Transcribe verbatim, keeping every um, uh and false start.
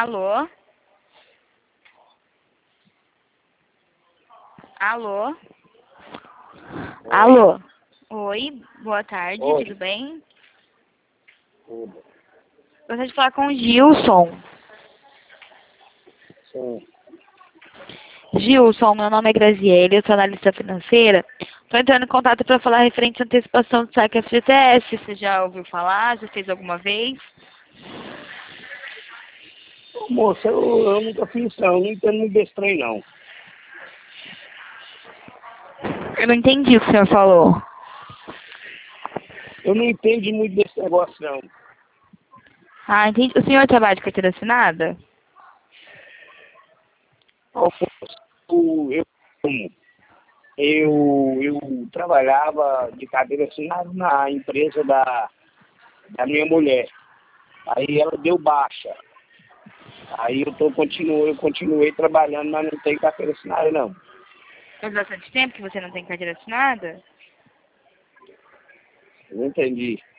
Alô? Alô? Alô? Oi, boa tarde, Oi. tudo bem? Tudo. Gostaria de falar com o Gilson. Sim. Gilson, meu nome é Graziele, eu sou analista financeira. Estou entrando em contato para falar referente à antecipação do saque F G T S. Você já ouviu falar? Já fez alguma vez? Ô, moça, eu, eu nunca fiz não, eu não entendo muito desse trem não. Eu não entendi o que o senhor falou. Eu não entendo muito desse negócio não. Ah, entendi. O senhor trabalha de carteira assinada? Ô, moça, eu, eu, eu trabalhava de cadeira assinada na empresa da, da minha mulher. Aí ela deu baixa. Aí eu, tô, continuo, eu continuei trabalhando, mas não tenho carteira assinada não. Faz bastante tempo que você não tem carteira assinada? Não entendi.